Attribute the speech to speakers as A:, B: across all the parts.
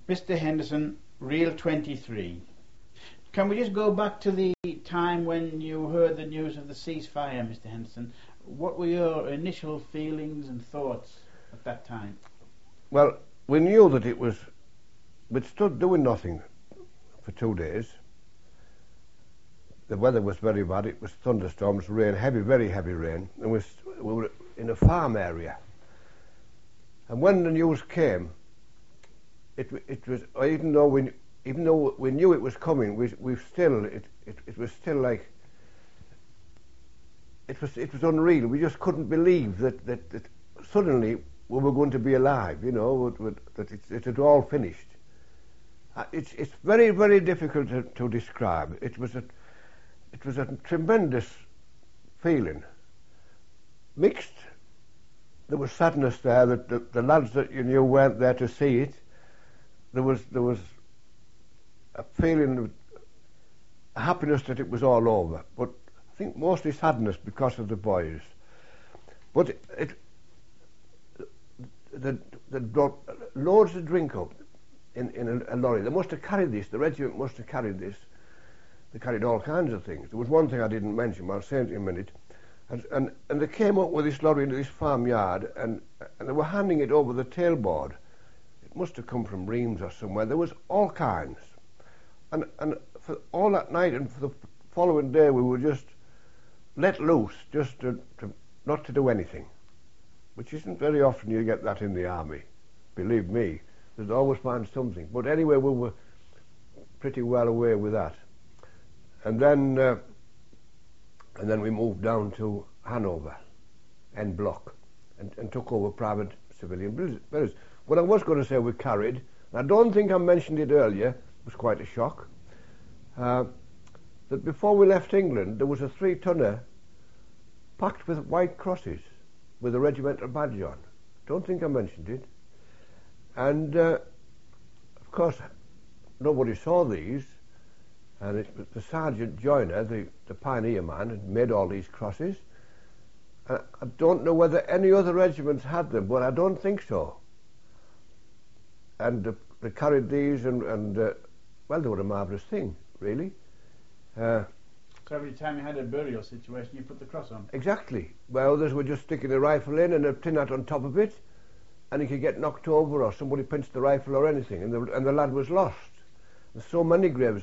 A: Mr. Henderson, Reel 23. Can we just go back to the time when you heard the news of the ceasefire, Mr. Henderson? What were your initial feelings and thoughts at that time?
B: Well, we knew that we'd stood doing nothing for 2 days. The weather was very bad. It was thunderstorms, rain, very heavy rain, and we were in a farm area. And when the news came, it was, even though we knew it was coming, it was still like, it was unreal. We just couldn't believe that suddenly we were going to be alive, you know, that it had all finished. It's very, very difficult to describe. It was a tremendous feeling. Mixed. There was sadness there that the lads that you knew weren't there to see it. There was a feeling of happiness that it was all over, but I think mostly sadness because of the boys. But they brought loads of drink up in a lorry. They must have carried this. The regiment must have carried this. They carried all kinds of things. There was one thing I didn't mention, but I'll say it in a minute. And they came up with this lorry into this farmyard, and they were handing it over the tailboard. It must have come from Reims or somewhere. There was all kinds. And for all that night and for the following day, we were just let loose, just to not to do anything, which isn't very often you get that in the army. Believe me, there's always find something. But anyway, we were pretty well away with that. And then we moved down to Hanover, N Block, and took over private civilian business. What I was going to say we carried, and I don't think I mentioned it earlier, it was quite a shock, that before we left England there was a 3-tonner packed with white crosses with a regimental badge on. Don't think I mentioned it. And of course nobody saw these, and it was the Sergeant Joyner, the pioneer man, had made all these crosses. I don't know whether any other regiments had them, but I don't think so. And they carried these, and well, they were a marvellous thing, really.
A: So every time you had a burial situation, you put the cross on? Exactly.
B: Well, others were just sticking a rifle in and a tin hat on top of it, and he could get knocked over, or somebody pinched the rifle or anything, and the lad was lost. There's so many graves.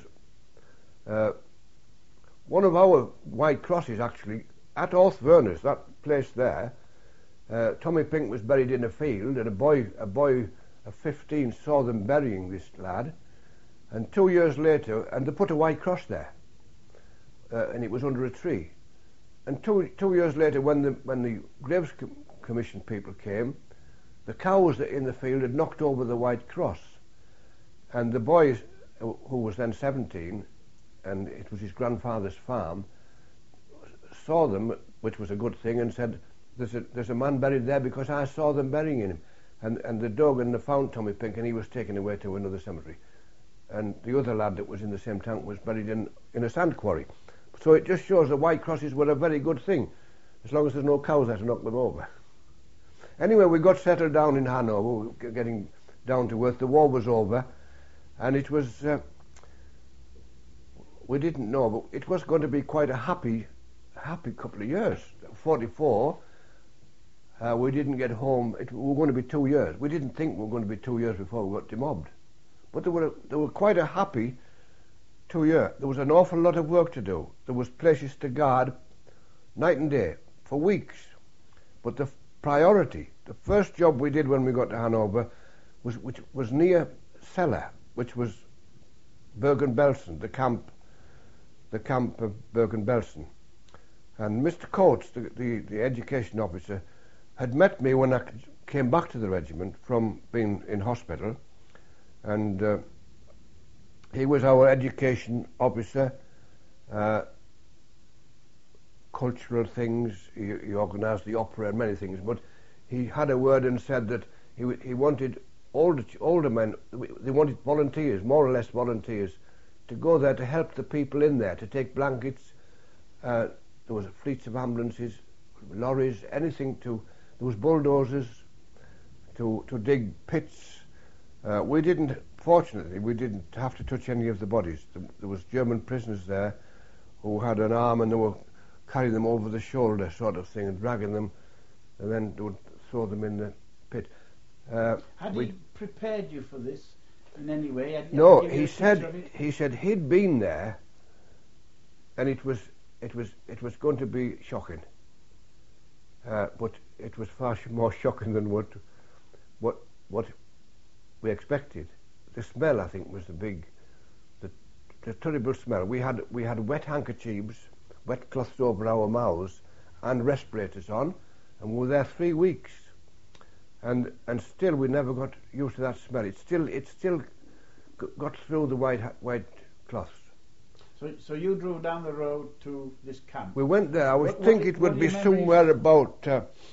B: One of our white crosses, actually, at Orthverners, that place there, Tommy Pink was buried in a field, and a boy of 15 saw them burying this lad, and 2 years later, and they put a white cross there, and it was under a tree. And two years later, when the Graves Commission people came, the cows in the field had knocked over the white cross, and the boy, who was then 17, and it was his grandfather's farm, saw them, which was a good thing, and said, there's a man buried there because I saw them burying him. And they dug and they found Tommy Pink, and he was taken away to another cemetery. And the other lad that was in the same tank was buried in a sand quarry. So it just shows the white crosses were a very good thing, as long as there's no cows there to knock them over. Anyway, we got settled down in Hanover, we were getting down to earth. The war was over, and it was, we didn't know, but it was going to be quite a happy couple of years. 44, we didn't get home. We were going to be 2 years. We didn't think we were going to be 2 years before we got demobbed. But they were quite a happy 2 years. There was an awful lot of work to do. There was places to guard night and day for weeks. But the priority, the first job we did when we got to Hanover which was near Celle, which was Bergen-Belsen, the camp of Bergen-Belsen. And Mr. Coates, the education officer, had met me when I came back to the regiment from being in hospital, and he was our education officer, cultural things, he organised the opera and many things, but he had a word and said that he wanted older men, they wanted volunteers, more or less volunteers, to go there to help the people in there, to take blankets. There was fleets of ambulances, lorries, anything there was bulldozers to dig pits. We didn't fortunately, we didn't have to touch any of the bodies. There was German prisoners there who had an arm and they were carrying them over the shoulder sort of thing and dragging them, and then they would throw them in the pit.
A: Had he prepared you for this in any way?
B: No, he said he'd been there, and it was going to be shocking, but it was far more shocking than what we expected. The smell, I think, was the terrible smell. We had wet handkerchiefs, wet cloths over our mouths, and respirators on, and we were there 3 weeks, and still we never got used to that smell. It still got through the white cloths.
A: So you drove down the road to this camp.
B: We went there. I think it would be somewhere about.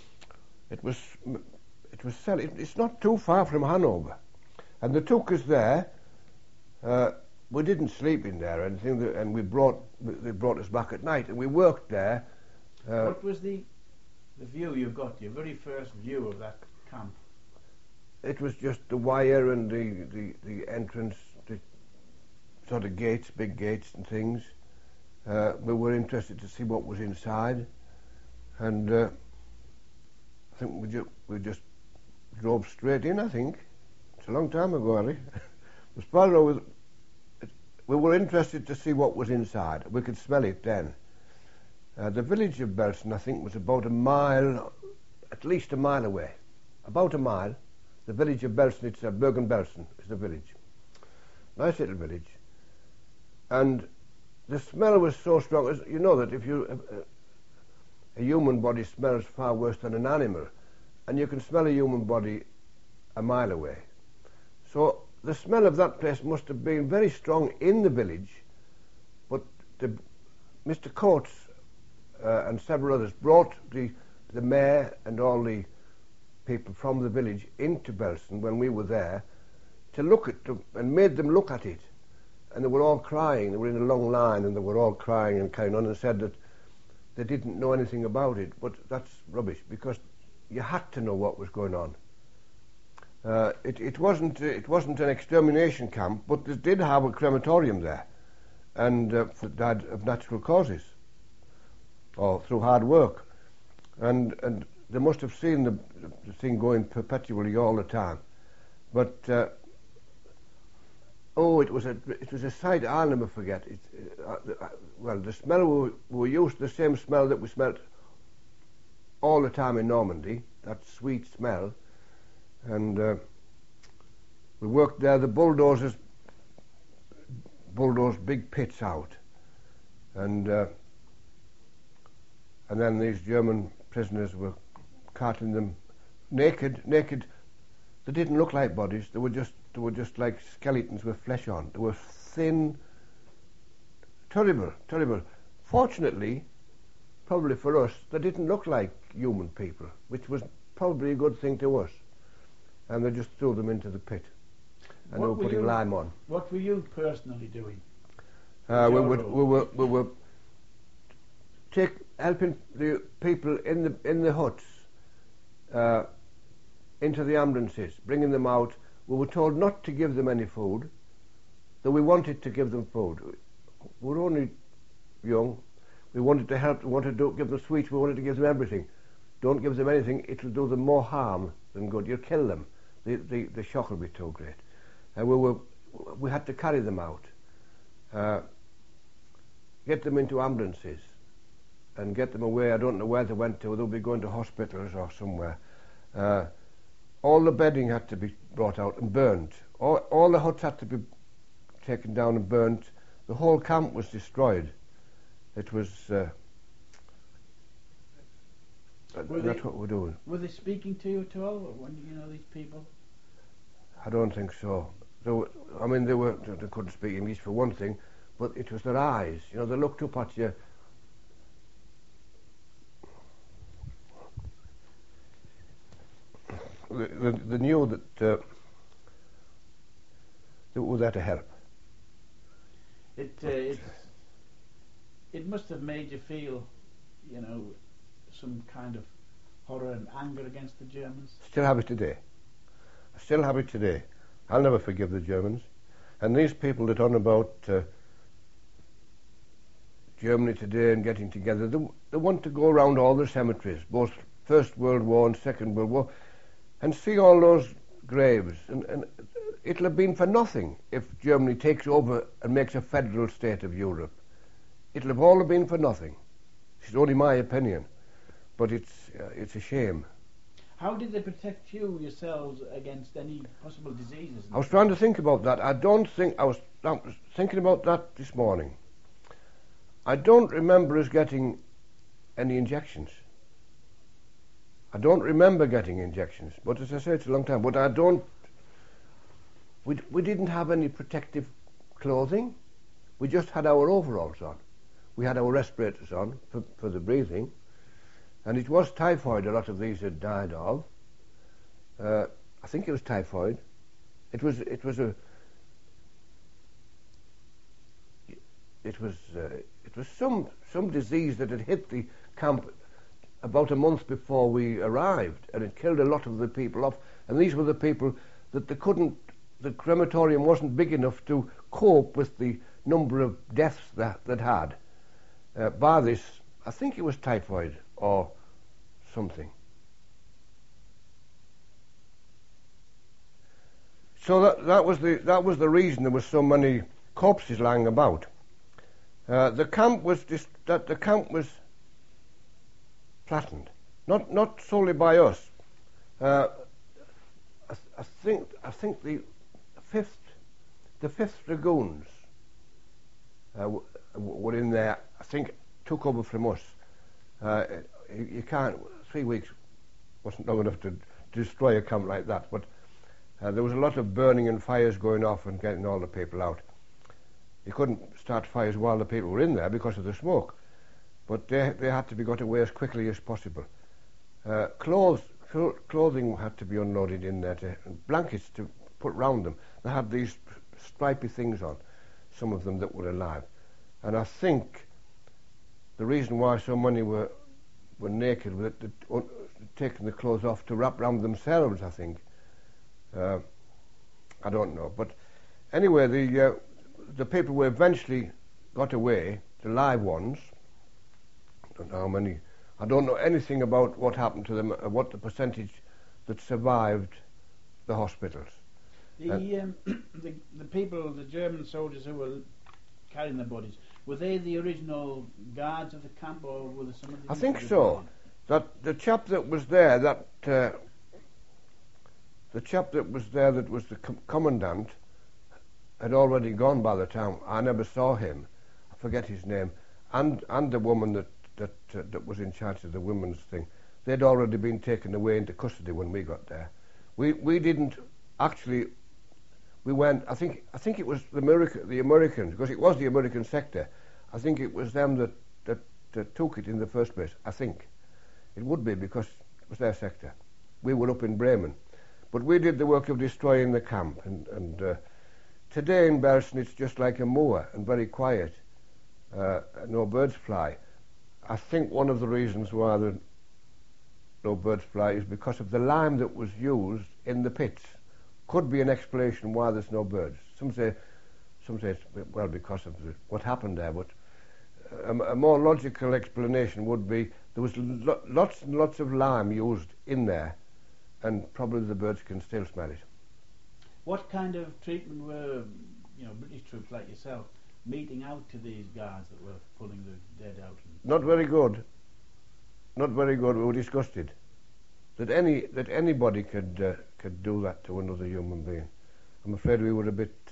B: It's not too far from Hanover, and they took us there. We didn't sleep in there or anything, and they brought us back at night, and we worked there.
A: What was the view you got? Your very first view of that camp?
B: It was just the wire and the entrance, the sort of gates, big gates and things. We were interested to see what was inside, and I think we just drove straight in. I think it's a long time ago, Ali. As far as we were interested to see what was inside. We could smell it then. The village of Belsen, I think, was about a mile, at least a mile away. About a mile. The village of Belsen, it's Bergen-Belsen is the village. Nice little village. And the smell was so strong, as you know that if a human body smells far worse than an animal, and you can smell a human body a mile away. So the smell of that place must have been very strong in the village, but Mr. Coates and several others brought the mayor and all the people from the village into Belsen when we were there to look at them, and made them look at it. And they were all crying. They were in a long line and they were all crying and carrying on, and said that they didn't know anything about it. But that's rubbish, because you had to know what was going on. It wasn't an extermination camp, but they did have a crematorium there, and died of natural causes or through hard work, and they must have seen the thing going perpetually all the time. But it was a sight I'll never forget. The smell we were used to the same smell that we smelt all the time in Normandy, that sweet smell, and we worked there. The bulldozers bulldozed big pits out, and then these German prisoners were carting them naked. They didn't look like bodies. They were just like skeletons with flesh on. They were thin, terrible. Fortunately, probably for us, they didn't look like human people, which was probably a good thing to us. And they just threw them into the pit, and they were putting lime on.
A: What were you personally doing?
B: We were helping the people in the huts into the ambulances, bringing them out. We were told not to give them any food, though we wanted to give them food. We were only young. We wanted to help. We wanted to give them sweets. We wanted to give them everything. Don't give them anything. It will do them more harm than good. You'll kill them. The shock will be too great. And we had to carry them out, get them into ambulances, and get them away. I don't know where they went to. They'll be going to hospitals or somewhere. All the bedding had to be brought out and burnt. All the huts had to be taken down and burnt. The whole camp was destroyed. It was. That's what we're doing.
A: Were they speaking to you at all? When you know these people?
B: I don't think so. They couldn't speak English for one thing, but it was their eyes. You know, they looked up at you. They knew that they were there to help.
A: It must have made you feel, some kind of horror and anger against the Germans.
B: Still have it today. I still have it today. I'll never forgive the Germans. And these people that on about Germany today and getting together, they want to go around all the cemeteries, both First World War and Second World War, and see all those graves. And it'll have been for nothing if Germany takes over and makes a federal state of Europe. It'll have all been for nothing. It's only my opinion, but it's a shame.
A: How did they protect you yourselves against any possible diseases?
B: I was trying to think about that. I was thinking about that this morning. I don't remember us getting any injections. I don't remember getting injections, but as I say, it's a long time. But we didn't have any protective clothing. We just had our overalls on. We had our respirators on for the breathing. And it was typhoid a lot of these had died of. I think it was typhoid. It was some disease that had hit the camp about a month before we arrived, and it killed a lot of the people off. And these were the people that the crematorium wasn't big enough to cope with the number of deaths that had by this. I think it was typhoid or something. So that was the reason there was so many corpses lying about. The camp was flattened, not solely by us. I think the fifth Dragoons were in there. I think took over from us. You can't. 3 weeks wasn't long enough to destroy a camp like that. But there was a lot of burning and fires going off and getting all the people out. You couldn't start fires while the people were in there because of the smoke. But they had to be got away as quickly as possible. Clothing had to be unloaded in there, and blankets to put round them. They had these stripy things on, some of them that were alive. And I think the reason why so many were naked was taking the clothes off to wrap round themselves, I think. I don't know. But anyway, the people who eventually got away, the live ones, I don't know how many, I don't know anything about what happened to them, what the percentage that survived the hospitals.
A: The people, the German soldiers who were carrying the bodies, were they the original guards of the camp, or were there some of the...
B: I think so. That the chap that was there, that was the commandant, had already gone by the time. I never saw him. I forget his name. And the woman that was in charge of the women's thing, they'd already been taken away into custody when we got there. We didn't actually. We went. I think it was the Americans, because it was the American sector. I think it was them that took it in the first place. I think it would be, because it was their sector. We were up in Bremen, but we did the work of destroying the camp. And today in Belsen it's just like a moor and very quiet. No birds fly. I think one of the reasons why no birds fly is because of the lime that was used in the pits. Could be an explanation why there's no birds. Some say it's, well, because of what happened there, but a more logical explanation would be there was lots and lots of lime used in there, and probably the birds can still smell it.
A: What kind of treatment were, British troops like yourself meting out to these guards that were pulling the dead out?
B: Not very good. Not very good. We were disgusted that anybody could do that to another human being. I'm afraid we were a bit.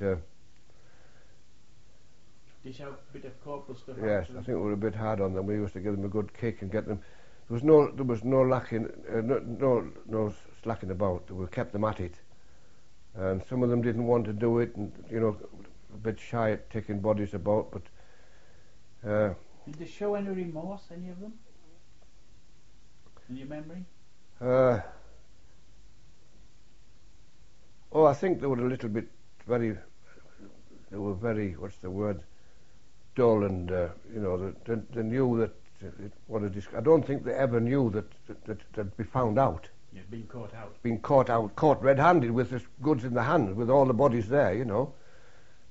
A: Dish out a bit of corporal stuff.
B: Yes, I think we were a bit hard on them. We used to give them a good kick and get them. There was no lacking, no slacking about. We kept them at it, and some of them didn't want to do it, and a bit shy at taking bodies about. But
A: did they show any remorse, any of them, in your memory?
B: I think they were a little bit very. They were very. What's the word? Dull, and they knew that. I don't think they ever knew that they'd be found out.
A: Yeah, being caught out.
B: Being caught red-handed with the goods in the hand, with all the bodies there,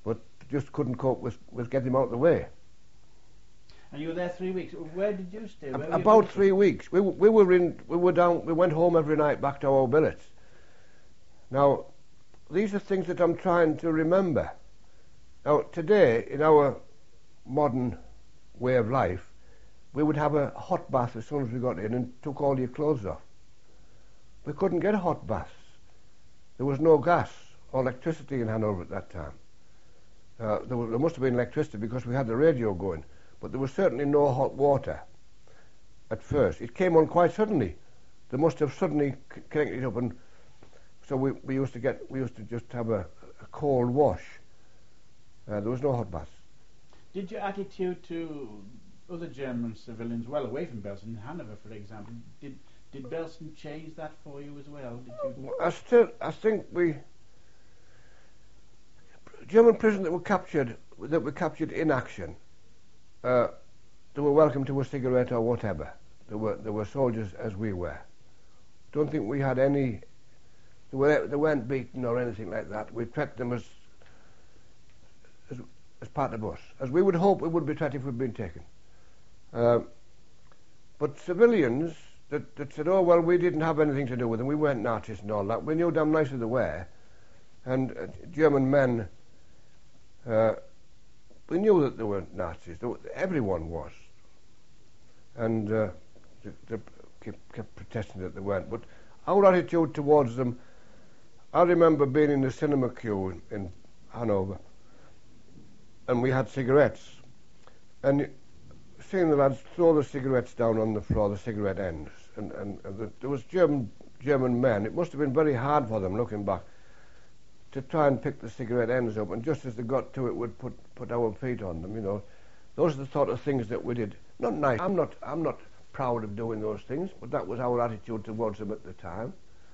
B: just couldn't cope with getting him out of the way.
A: And you were there 3 weeks. Where did you stay? Where were you
B: About
A: visiting?
B: 3 weeks. We went home every night back to our billets. Now, these are things that I'm trying to remember. Now, today, in our modern way of life, we would have a hot bath as soon as we got in and took all your clothes off. We couldn't get hot baths. There was no gas or electricity in Hanover at that time. There must have been electricity because we had the radio going, but there was certainly no hot water at first. It came on quite suddenly. They must have suddenly connected it up, and so we used to just have a cold wash. There was no hot baths.
A: Did your attitude to other German civilians, well away from Belsen, in Hanover, for example, did Belsen change that for you as well? Did you?
B: I think German prisoners that were captured in action, they were welcome to a cigarette or whatever. They were soldiers as we were. Don't think we had any. They weren't beaten or anything like that. We treated them as part of us, as we would hope we would be treated if we'd been taken. But civilians that said, oh well, we didn't have anything to do with them, we weren't Nazis and all that, we knew damn nice who they were. And German men, we knew that they were Nazis. Everyone was. And they kept protesting that they weren't. But our attitude towards them, I remember being in the cinema queue in Hanover, and we had cigarettes. And seeing the lads throw the cigarettes down on the floor, the cigarette ends. And there was German men. It must have been very hard for them, looking back, to try and pick the cigarette ends up. And just as they got to it, we'd put our feet on them, you know. Those are the sort of things that we did. Not nice. I'm not proud of doing those things, but that was our attitude towards them at the time.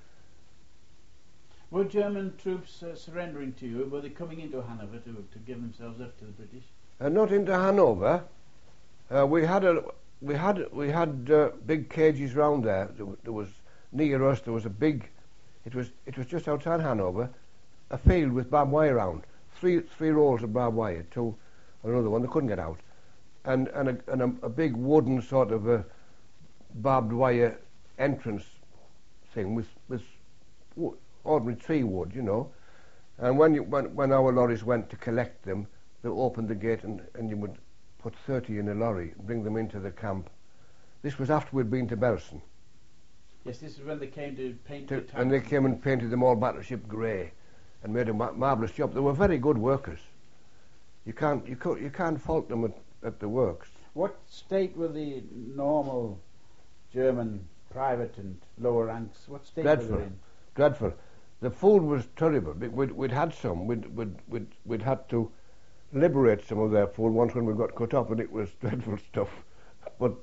A: Were German troops surrendering to you? Were they coming into Hanover to give themselves up to the British?
B: Not into Hanover. We had big cages round there. There was near us. There was a big. It was just outside Hanover, a field with barbed wire round. Three rolls of barbed wire. Two, another one. They couldn't get out, and a big wooden sort of a barbed wire entrance thing with ordinary tree wood, you know. And when our lorries went to collect them, they opened the gate and you would put 30 in a lorry, bring them into the camp. This was after we'd been to Belsen.
A: Yes, this is when they came to paint the tanks.
B: And they came and painted them all battleship grey and made a marvellous job. They were very good workers. You can't fault them at the works.
A: What state were the normal German private and lower ranks? What state were they in?
B: Dreadful. The food was terrible. We'd had some. We'd had to liberate some of their food once when we got cut up, and it was dreadful stuff. But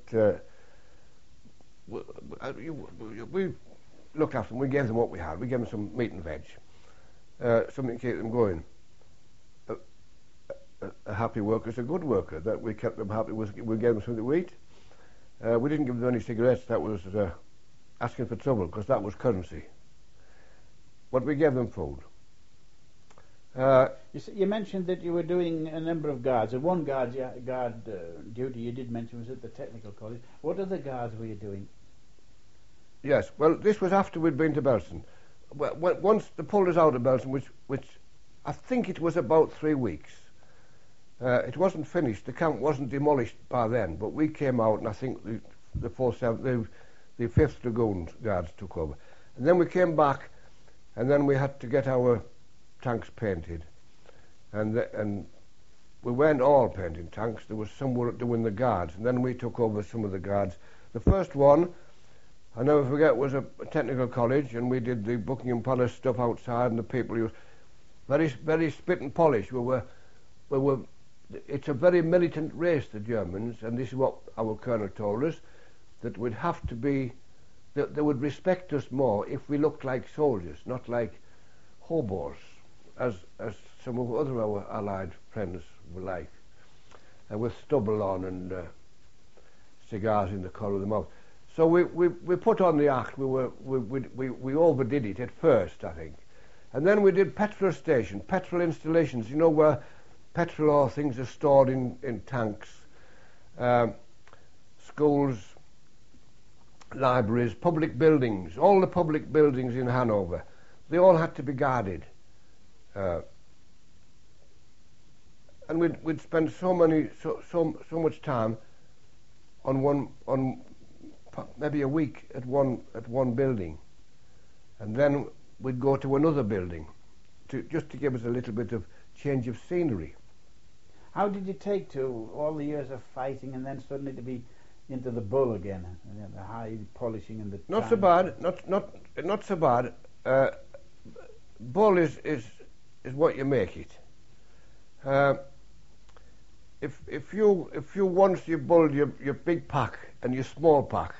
B: we looked after them. We gave them what we had. We gave them some meat and veg, something to keep them going. A happy worker is a good worker. That we kept them happy. We gave them something to eat. We didn't give them any cigarettes. That was asking for trouble, because that was currency. But we gave them food.
A: You mentioned that you were doing a number of guards. And one guard duty you did mention was at the technical college. What other guards were you doing?
B: Yes, well, this was after we'd been to Belsen. Once they pulled us out of Belsen, which I think it was about 3 weeks. It wasn't finished. The camp wasn't demolished by then, but we came out, and I think the 5th Dragoon Guards took over. And then we came back, and then we had to get our tanks painted. And we weren't all painting tanks. There was some were doing the guards, and then we took over some of the guards. The first one, I never forget, was a technical college, and we did the Buckingham Palace stuff outside, and the people used very, very spit and polish. It's a very militant race, the Germans, and this is what our colonel told us, that we'd have to be, that they would respect us more if we looked like soldiers, not like hobos, as some of our allied friends were like, with stubble on and cigars in the corner of the mouth. So we put on the act. We overdid it at first, I think, and then we did petrol installations. You know, where petrol or things are stored in tanks. Schools, libraries, public buildings, all the public buildings in Hanover, they all had to be guarded. And we'd spend so much time on maybe a week at one building, and then we'd go to another building just to give us a little bit of change of scenery.
A: How did you take to all the years of fighting and then suddenly to be into the bull again, and the high polishing and the
B: not so bad, not so bad. Bull is what you make it. If you once you build your big pack and your small pack,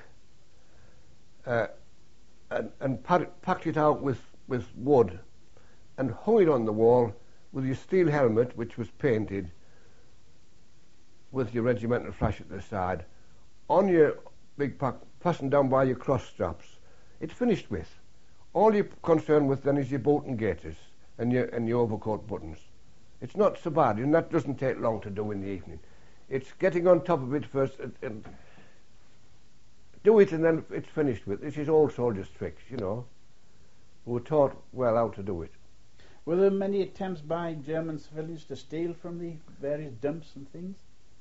B: and packed it out with wood, and hung it on the wall with your steel helmet, which was painted, with your regimental flash at the side, on your big pack, fastened down by your cross straps, it's finished with. All you're concerned with then is your boot and gaiters and your overcoat buttons. It's not so bad, and that doesn't take long to do in the evening. It's getting on top of it first and do it, and then it's finished with. This is old soldiers' tricks, you know. We were taught well how to do it.
A: Were there many attempts by German civilians to steal from the various dumps and things?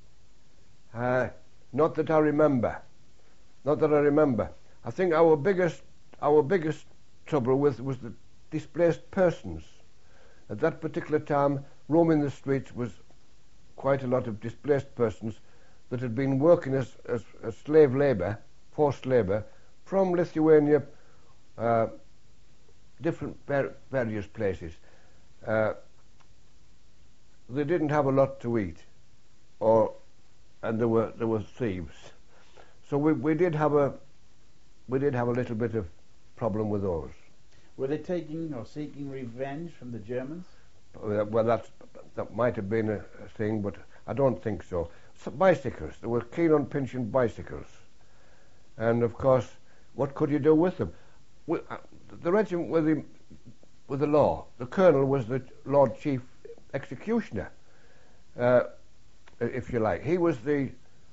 B: Not that I remember. Not that I remember. I think our biggest trouble was the displaced persons. At that particular time, roaming the streets was quite a lot of displaced persons that had been working as slave labour, forced labour, from Lithuania, different various places. They didn't have a lot to eat, and there were thieves. So we did have a little bit of problem with those.
A: Were they taking or seeking revenge from the Germans?
B: Well, that might have been a thing, but I don't think so. Bicycles. They were keen on pinching bicycles. And, of course, what could you do with them? The regiment with the law, the colonel was the Lord Chief Executioner, if you like. He was the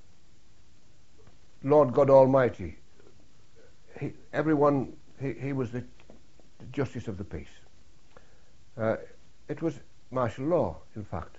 B: Lord God Almighty. He was the Justice of the Peace. It was martial law, in fact.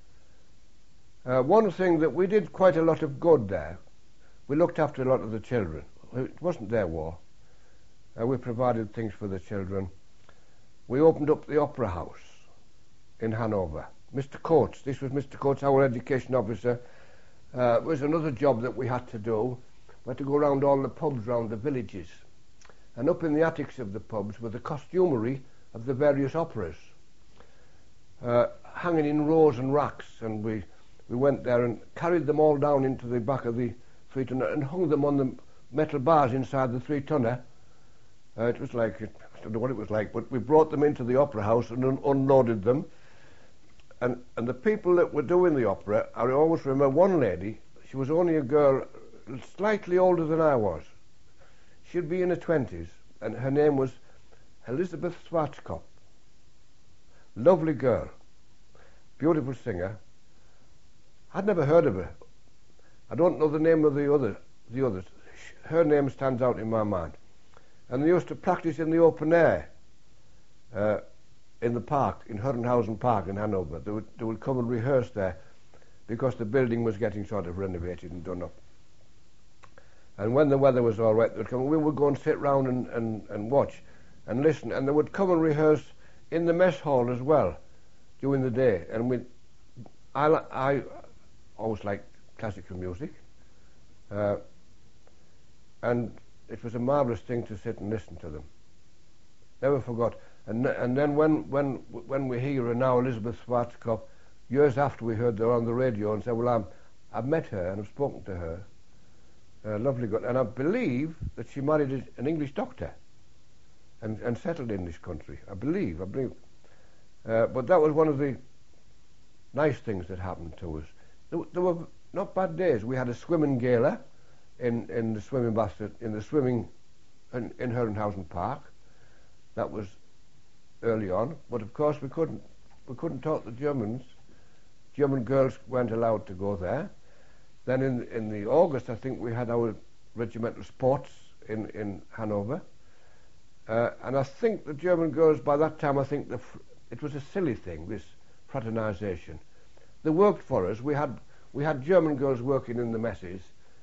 B: One thing that we did quite a lot of good there, we looked after a lot of the children. It wasn't their war. We provided things for the children. We opened up the Opera House in Hanover. Mr. Coates, this was Mr. Coates, our education officer. It was another job that we had to do. We had to go around all the pubs around the villages. And up in the attics of the pubs were the costumery of the various operas, hanging in rows and racks, and we went there and carried them all down into the back of the 3-tonner and hung them on the metal bars inside the 3-tonner. It was like, I don't know what it was like, but we brought them into the opera house and unloaded them. And the people that were doing the opera, I always remember one lady, she was only a girl slightly older than I was. She'd be in her 20s, and her name was Elizabeth Schwarzkopf. Lovely girl, beautiful singer. I'd never heard of her. I don't know the name of the others. Her name stands out in my mind. And they used to practice in the open air, in the park, in Herrenhausen Park in Hanover. They would come and rehearse there because the building was getting sort of renovated and done up. And when the weather was all right, they would come. We would go and sit round and watch and listen. And they would come and rehearse in the mess hall as well during the day. And I always liked classical music. And it was a marvellous thing to sit and listen to them. Never forgot. And then when we hear her now, Elizabeth Schwarzkopf, years after we heard her on the radio and said, well, I've met her and I've spoken to her. Lovely girl. And I believe that she married an English doctor and settled in this country. I believe. But that was one of the nice things that happened to us. There were not bad days. We had a swimming gala in the swimming bath in Herrenhausen Park. That was early on. But of course we couldn't talk the Germans German girls weren't allowed to go there. Then in the August, I think we had our regimental sports in Hanover. And I think the German girls, by that time, I think it was a silly thing, this fraternisation. They worked for us. We had German girls working in the messes,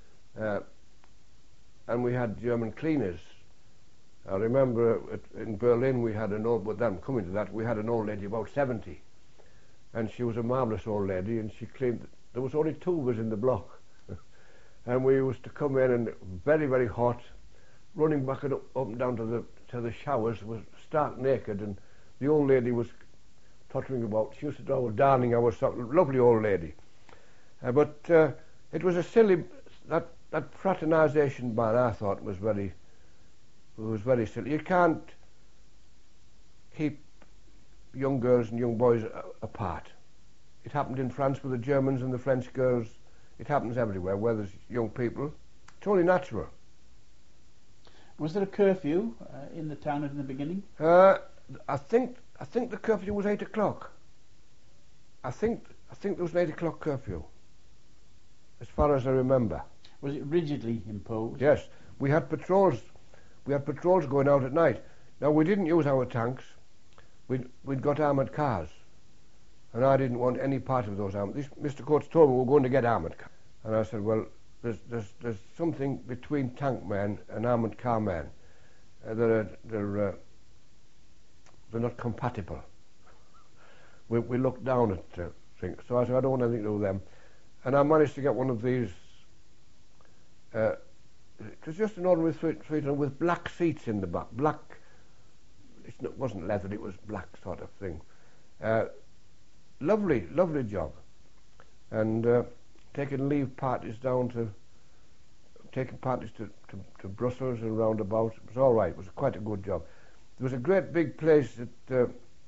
B: and we had German cleaners. I remember in Berlin we had an old, but then coming to that, we had an old lady about 70, and she was a marvellous old lady, and she claimed that there was only 2 of us in the block. And we used to come in and very, very hot, running back and up and down to the showers, was stark naked, and the old lady was tottering about. She used to do darning our socks, lovely old lady. But it was a silly, that fraternisation ban, I thought, was very silly. You can't keep young girls and young boys apart. It happened in France with the Germans and the French girls. It happens everywhere where there's young people. It's only natural.
A: Was there a curfew in the town in the beginning?
B: I think the curfew was 8 o'clock. I think there was an 8 o'clock curfew, as far as I remember.
A: Was it rigidly imposed?
B: Yes, we had patrols. We had patrols going out at night. Now we didn't use our tanks. We'd got armoured cars, and I didn't want any part of those armoured. Mr. Coates told me we were going to get armoured cars, and I said, well, there's something between tank men and armoured car men. They're not compatible. We looked down at things, so I said I don't want anything to do with them, and I managed to get one of these. It was just an ordinary three-ton with black seats in the back. Black. It wasn't leather. It was black sort of thing. Lovely job. And taking leave parties taking parties to Brussels and roundabout. It was all right. It was quite a good job. There was a great big place that,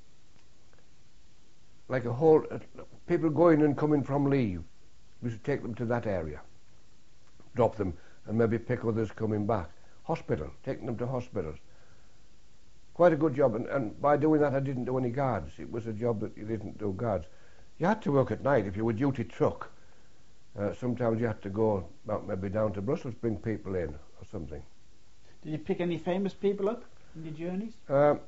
B: like a whole, people going and coming from leave. We used to take them to that area, drop them, and maybe pick others coming back. Hospital, taking them to hospitals. Quite a good job, and by doing that I didn't do any guards. It was a job that you didn't do guards. You had to work at night if you were duty truck. Sometimes you had to go maybe down to Brussels, bring people in or something.
A: Did you pick any famous people up in your journeys?
B: There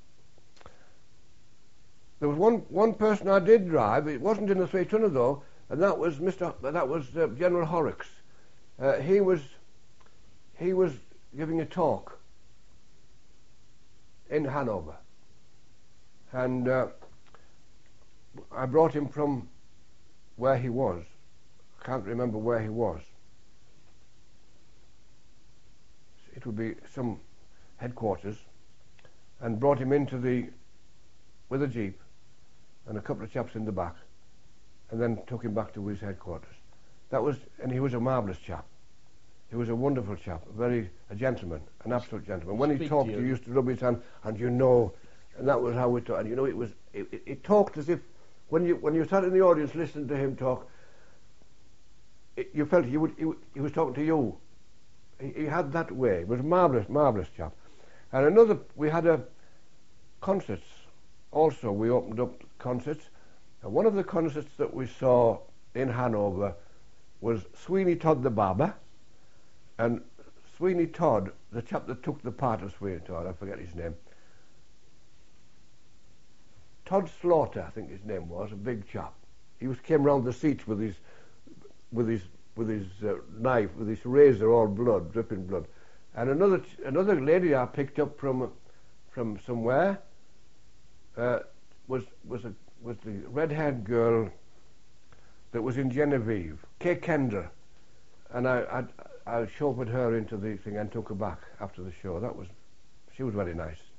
B: was one person I did drive. It wasn't in the 3-tonner though, and that was General Horrocks. He was giving a talk in Hanover, and I brought him from where he was. I can't remember where he was. It would be some headquarters, and brought him with a jeep and a couple of chaps in the back, and then took him back to his headquarters. And he was a marvellous chap. He was a wonderful chap, a gentleman, an absolute gentleman. When he talked, he used to rub his hand, and and that was how we talked. And it talked as if when you sat in the audience listening to him talk, you felt he was talking to you. He had that way. He was a marvellous chap. And we had concerts also. We opened up concerts, and one of the concerts that we saw in Hanover was Sweeney Todd the Barber. And Sweeney Todd, the chap that took the part of Sweeney Todd, I forget his name. Todd Slaughter, I think his name was, a big chap. He came round the seats with his knife, with his razor, all blood, dripping blood. And another lady I picked up from somewhere was the red-haired girl that was in Genevieve, Kay Kendra, and I chauffeured her into the thing and took her back after the show. She was very nice.